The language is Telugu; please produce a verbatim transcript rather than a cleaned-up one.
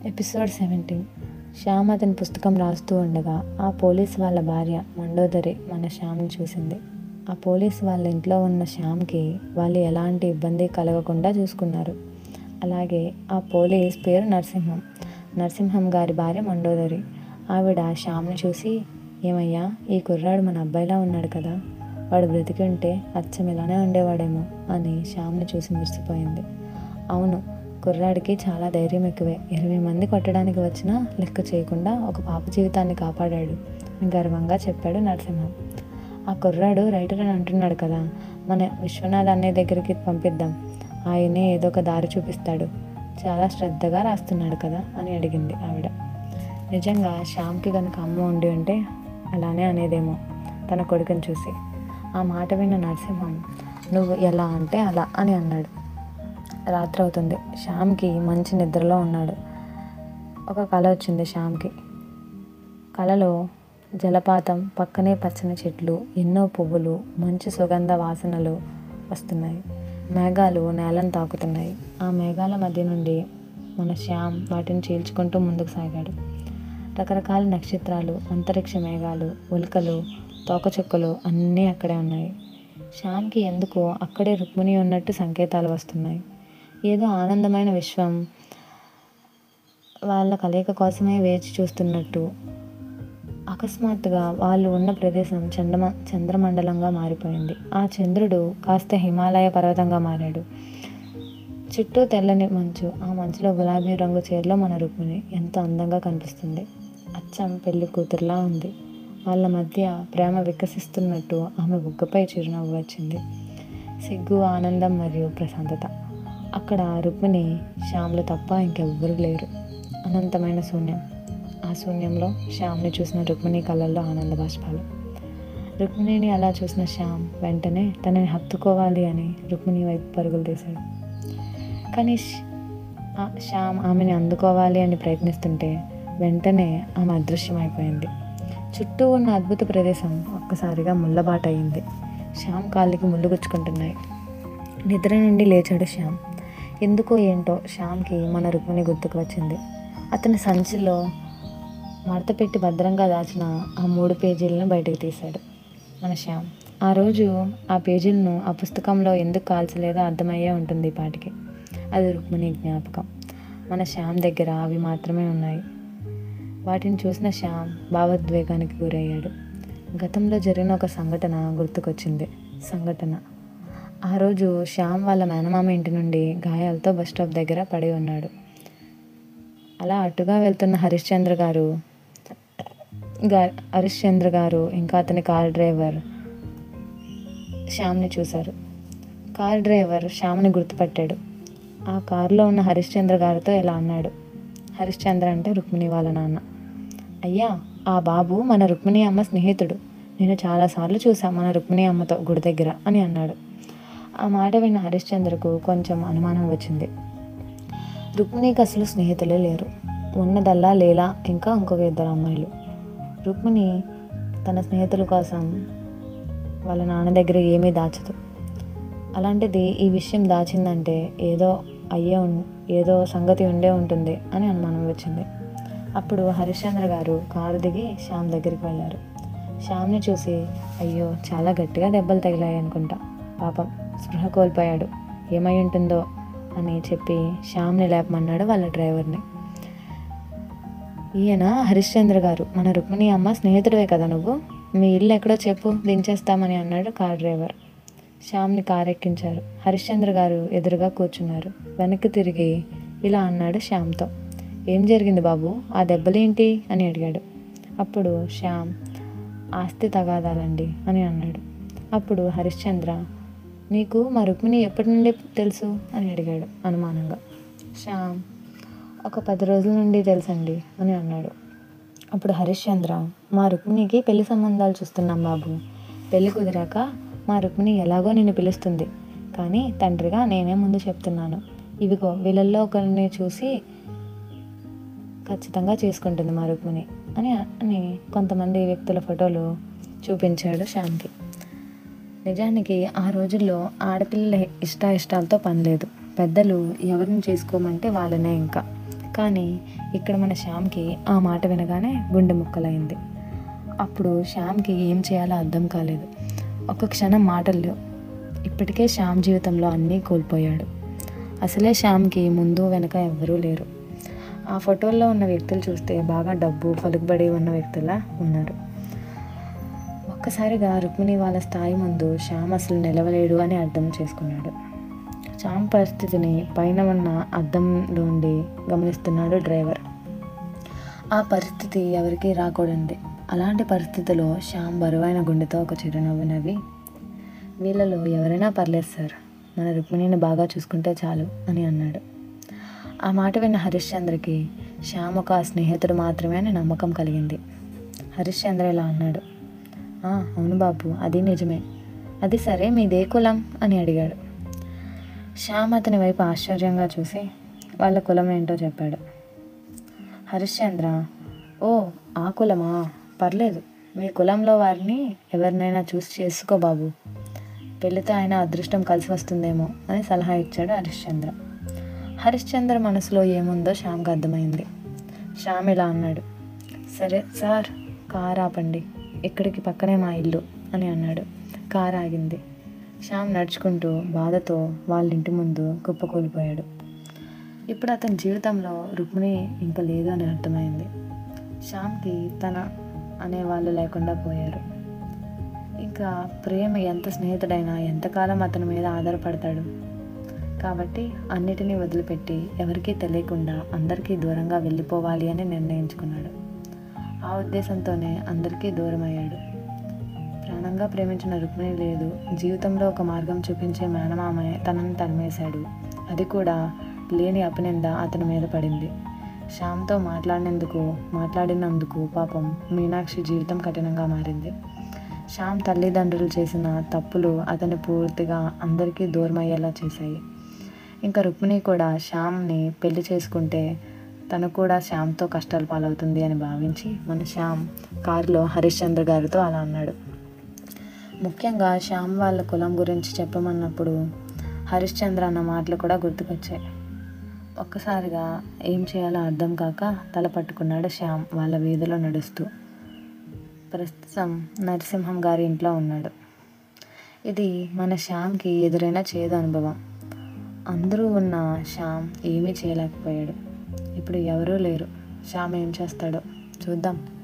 Episode seventeen. శ్యామ్ అతని పుస్తకం రాస్తూ ఉండగా ఆ పోలీస్ వాళ్ళ భార్య మండోదరి మన శ్యామ్ని చూసింది. ఆ పోలీస్ వాళ్ళ ఇంట్లో ఉన్న శ్యామ్కి వాళ్ళు ఎలాంటి ఇబ్బంది కలగకుండా చూసుకున్నారు. అలాగే ఆ పోలీస్ పేరు నరసింహం. నరసింహం గారి భార్య మండోదరి. ఆవిడ శ్యామ్ని చూసి, ఏమయ్యా, ఈ కుర్రాడు మన అబ్బాయిలా ఉన్నాడు కదా, వాడు బ్రతికి ఉంటే అచ్చం ఇలానే ఉండేవాడేమో అని శ్యామ్ని చూసి మురిసిపోయింది. అవును, కుర్రాడికి చాలా ధైర్యం ఎక్కువే. ఇరవై మంది కొట్టడానికి వచ్చినా లెక్క చేయకుండా ఒక పాప జీవితాన్ని కాపాడాడు అని గర్వంగా చెప్పాడు నరసింహం. ఆ కుర్రాడు రైటర్ అని అంటున్నాడు కదా, మన విశ్వనాథ్ అన్నయ్య దగ్గరికి పంపిద్దాం, ఆయనే ఏదో ఒక దారి చూపిస్తాడు, చాలా శ్రద్ధగా రాస్తున్నాడు కదా అని అడిగింది ఆవిడ. నిజంగా శ్యామ్కి కనుక అమ్మ ఉండి ఉంటే అలానే అనేదేమో తన కొడుకుని చూసి. ఆ మాట విన్న నరసింహం, నువ్వు ఎలా అంటే అలా అని అన్నాడు. రాత్రి అవుతుంది. శ్యామ్కి మంచి నిద్రలో ఉన్నాడు. ఒక కల వచ్చింది శ్యామ్కి. కలలో జలపాతం, పక్కనే పచ్చని చెట్లు, ఎన్నో పువ్వులు, మంచి సుగంధ వాసనలు వస్తున్నాయి. మేఘాలు నేలను తాకుతున్నాయి. ఆ మేఘాల మధ్య నుండి మన శ్యామ్ వాటిని చీల్చుకుంటూ ముందుకు సాగాడు. రకరకాల నక్షత్రాలు, అంతరిక్ష మేఘాలు, ఉల్కలు, తోకచుక్కలు అన్నీ అక్కడే ఉన్నాయి. శ్యామ్కి ఎందుకో అక్కడే రుక్మిణి ఉన్నట్టు సంకేతాలు వస్తున్నాయి. ఏదో ఆనందమైన విశ్వం వాళ్ళ కలయిక కోసమే వేచి చూస్తున్నట్టు. అకస్మాత్తుగా వాళ్ళు ఉన్న ప్రదేశం చంద్రమ చంద్రమండలంగా మారిపోయింది. ఆ చంద్రుడు కాస్త హిమాలయ పర్వతంగా మారాడు. చుట్టూ తెల్లని మంచు. ఆ మంచులో గులాబీ రంగు చీరలో మన రుక్మిణి ఎంతో అందంగా కనిపిస్తుంది. అచ్చం పెళ్లి కూతురులా ఉంది. వాళ్ళ మధ్య ప్రేమ వికసిస్తున్నట్టు ఆమె బుగ్గపై చిరునవ్వు వచ్చింది. సిగ్గు, ఆనందం మరియు ప్రశాంతత. అక్కడ రుక్మిణి, శ్యామ్లు తప్ప ఇంకెవ్వరూ లేరు. అనంతమైన శూన్యం. ఆ శూన్యంలో శ్యామ్ని చూసిన రుక్మిణి కళ్ళల్లో ఆనంద బాష్పాలు. రుక్మిణిని అలా చూసిన శ్యామ్ వెంటనే తనని హత్తుకోవాలి అని రుక్మిణి వైపు పరుగులు తీశాడు. కానీ శ్యామ్ ఆమెని అందుకోవాలి అని ప్రయత్నిస్తుంటే వెంటనే ఆమె అదృశ్యమైపోయింది. చుట్టూ ఉన్న అద్భుత ప్రదేశం ఒక్కసారిగా ముళ్ళబాట అయింది. శ్యామ్ కాళ్ళకి ముళ్ళు గుచ్చుకుంటున్నాయి. నిద్ర నుండి లేచాడు శ్యామ్. ఎందుకో ఏంటో శ్యామ్కి మన రుక్మిణి గుర్తుకు వచ్చింది. అతని సంచిలో మడత పెట్టి భద్రంగా దాచిన ఆ మూడు పేజీలను బయటకు తీశాడు మన శ్యామ్. ఆ రోజు ఆ పేజీలను ఆ పుస్తకంలో ఎందుకు కాల్చలేదో అర్థమయ్యే ఉంటుంది ఈ పాటికి. అది రుక్మిణి జ్ఞాపకం. మన శ్యామ్ దగ్గర అవి మాత్రమే ఉన్నాయి. వాటిని చూసిన శ్యామ్ భావోద్వేగానికి గురయ్యాడు. గతంలో జరిగిన ఒక సంఘటన గుర్తుకొచ్చింది. సంఘటన ఆ రోజు శ్యామ్ వాళ్ళ మేనమామ ఇంటి నుండి గాయాలతో బస్ స్టాప్ దగ్గర పడి ఉన్నాడు. అలా అటుగా వెళ్తున్న హరిశ్చంద్ర గారు గా హరిశ్చంద్ర గారు ఇంకా అతని కార్ డ్రైవర్ శ్యామ్ని చూశారు. కార్ డ్రైవర్ శ్యామ్ని గుర్తుపట్టాడు. ఆ కారులో ఉన్న హరిశ్చంద్ర గారితో ఇలా అన్నాడు. హరిశ్చంద్ర అంటే రుక్మిణి వాళ్ళ నాన్న. అయ్యా, ఆ బాబు మన రుక్మిణి అమ్మ స్నేహితుడు. నేను చాలాసార్లు చూసాను మన రుక్మిణి అమ్మతో గుడి దగ్గర అని అన్నాడు. ఆ మాట విన్న హరిశ్చంద్రకు కొంచెం అనుమానం వచ్చింది. రుక్మిణికి అసలు స్నేహితులే లేరు. ఉన్నదల్లా లీలా, ఇంకా ఇంకొక ఇద్దరు అమ్మాయిలు. రుక్మిణి తన స్నేహితుల కోసం వాళ్ళ నాన్న దగ్గర ఏమీ దాచదు. అలాంటిది ఈ విషయం దాచిందంటే ఏదో అయ్యే ఏదో సంగతి ఉండే ఉంటుంది అని అనుమానం వచ్చింది. అప్పుడు హరిశ్చంద్ర గారు కారు దిగి శ్యామ్ దగ్గరికి వెళ్ళారు. శ్యామ్ని చూసి, అయ్యో, చాలా గట్టిగా దెబ్బలు తగిలాయి అనుకుంటా, పాపం స్పృహ కోల్పోయాడు, ఏమై ఉంటుందో అని చెప్పి శ్యామ్ని లేపమన్నాడు వాళ్ళ డ్రైవర్ని. ఈయన హరిశ్చంద్ర గారు, మన రుక్మిణి అమ్మ స్నేహితుడివే కదా నువ్వు, మీ ఇల్లు ఎక్కడో చెప్పు, దించేస్తామని అన్నాడు కార్ డ్రైవర్. శ్యామ్ని కారు ఎక్కించారు. హరిశ్చంద్ర గారు ఎదురుగా కూర్చున్నారు. వెనక్కి తిరిగి ఇలా అన్నాడు శ్యామ్తో, ఏం జరిగింది బాబు, ఆ దెబ్బలేంటి అని అడిగాడు. అప్పుడు శ్యామ్, ఆస్తి తగాదాలండి అని అన్నాడు. అప్పుడు హరిశ్చంద్ర, నీకు మా రుక్మిణి ఎప్పటి నుండి తెలుసు అని అడిగాడు అనుమానంగా. శ్యామ్, ఒక పది రోజుల నుండి తెలుసండి అని అన్నాడు. అప్పుడు హరిశ్చంద్ర, మా రుక్మిణికి పెళ్లి సంబంధాలు చూస్తున్నాం బాబు. పెళ్లి కుదిరాక మా రుక్మిణి ఎలాగో నిన్ను పిలుస్తుంది, కానీ తండ్రిగా నేనే ముందు చెప్తున్నాను, ఇవిగో వీళ్ళల్లో ఒకరిని చూసి ఖచ్చితంగా చేసుకుంటుంది మా రుక్మిణి అని అని కొంతమంది వ్యక్తుల ఫోటోలు చూపించాడు శ్యామ్కి. నిజానికి ఆ రోజుల్లో ఆడపిల్లల ఇష్టాయిష్టాలతో పని లేదు. పెద్దలు ఎవరిని చేసుకోమంటే వాళ్ళనే. ఇంకా కానీ ఇక్కడ మన శ్యామ్కి ఆ మాట వినగానే గుండె ముక్కలైంది. అప్పుడు శ్యామ్కి ఏం చేయాలో అర్థం కాలేదు. ఒక క్షణం మాటలు లేవు. ఇప్పటికే శ్యామ్ జీవితంలో అన్నీ కోల్పోయాడు. అసలే శ్యామ్కి ముందు వెనక ఎవ్వరూ లేరు. ఆ ఫోటోల్లో ఉన్న వ్యక్తులు చూస్తే బాగా డబ్బు పలుకుబడి ఉన్న వ్యక్తులా ఉన్నారు. ఒక్కసారిగా రుక్మిణి వాళ్ళ స్థాయి ముందు శ్యామ్ అసలు నిలవలేడు అని అర్థం చేసుకున్నాడు. శ్యామ్ పరిస్థితిని పైన ఉన్న అద్దంలోండి గమనిస్తున్నాడు డ్రైవర్. ఆ పరిస్థితి ఎవరికీ రాకూడదు. అలాంటి పరిస్థితిలో శ్యామ్ బరువైన గుండెతో ఒక చిరునవ్వు నవ్వి, వీళ్ళలో ఎవరైనా పర్లేదు సార్, మన రుక్మిణిని బాగా చూసుకుంటే చాలు అని అన్నాడు. ఆ మాట విన్న హరిశ్చంద్రకి శ్యామ్ ఒక స్నేహితుడు మాత్రమే అని నమ్మకం కలిగింది. హరిశ్చంద్ర ఇలా అన్నాడు, అవును బాబు, అది నిజమే. అది సరే, మీదే కులం అని అడిగాడు. శ్యామ్ అతని వైపు ఆశ్చర్యంగా చూసి వాళ్ళ కులం ఏంటో చెప్పాడు. హరిశ్చంద్ర, ఓ ఆ కులమా, పర్లేదు, మీ కులంలో వారిని ఎవరినైనా చూసి చేసుకో బాబు, పెళ్ళితో ఆయన అదృష్టం కలిసి వస్తుందేమో అని సలహా ఇచ్చాడు హరిశ్చంద్ర. హరిశ్చంద్ర మనసులో ఏముందో శ్యామ్కి అర్థమైంది. శ్యామ్ ఇలా అన్నాడు, సరే సార్, కారు ఆపండి, ఇక్కడికి పక్కనే మా ఇల్లు అని అన్నాడు. కారు ఆగింది. శ్యామ్ నడుచుకుంటూ బాధతో వాళ్ళ ఇంటి ముందు కుప్పకూలిపోయాడు. ఇప్పుడు అతని జీవితంలో రుక్మిణి ఇంకా లేదు అని అర్థమైంది. శ్యామ్కి తన అనేవాళ్ళు లేకుండా పోయారు. ఇంకా ప్రేమ ఎంత స్నేహితుడైనా ఎంతకాలం అతని మీద ఆధారపడతాడు. కాబట్టి అన్నిటినీ వదిలిపెట్టి ఎవరికీ తెలియకుండా అందరికీ దూరంగా వెళ్ళిపోవాలి అని నిర్ణయించుకున్నాడు. ఆ ఉద్దేశంతోనే అందరికీ దూరం అయ్యాడు. ప్రాణంగా ప్రేమించిన రుక్మిణి లేదు. జీవితంలో ఒక మార్గం చూపించే మేనమామే తనని తరిమేశాడు. అది కూడా లేని అపనింద అతని మీద పడింది. శ్యామ్తో మాట్లాడినందుకు మాట్లాడినందుకు పాపం మీనాక్షి జీవితం కఠినంగా మారింది. శ్యామ్ తల్లిదండ్రులు చేసిన తప్పులు అతన్ని పూర్తిగా అందరికీ దూరం అయ్యేలా చేశాయి. ఇంకా రుక్మిణి కూడా శ్యామ్ని పెళ్లి చేసుకుంటే తను కూడా శ్యామ్తో కష్టాలు పాలవుతుంది అని భావించి మన శ్యామ్ కారులో హరిశ్చంద్ర గారితో అలా అన్నాడు. ముఖ్యంగా శ్యామ్ వాళ్ళ కులం గురించి చెప్పమన్నప్పుడు హరిశ్చంద్ర అన్న మాటలు కూడా గుర్తుకొచ్చాయి. ఒక్కసారిగా ఏం చేయాలో అర్థం కాక తల పట్టుకున్నాడు శ్యామ్ వాళ్ళ వీధిలో నడుస్తూ. ప్రస్తుతం నరసింహం గారి ఇంట్లో ఉన్నాడు. ఇది మన శ్యామ్కి ఎదురైన చేదు అనుభవం. అందరూ ఉన్న శ్యామ్ ఏమీ చేయలేకపోయాడు. ఇప్పుడు ఎవరూ లేరు. శ్యామ్ ఏం చేస్తాడో చూద్దాం.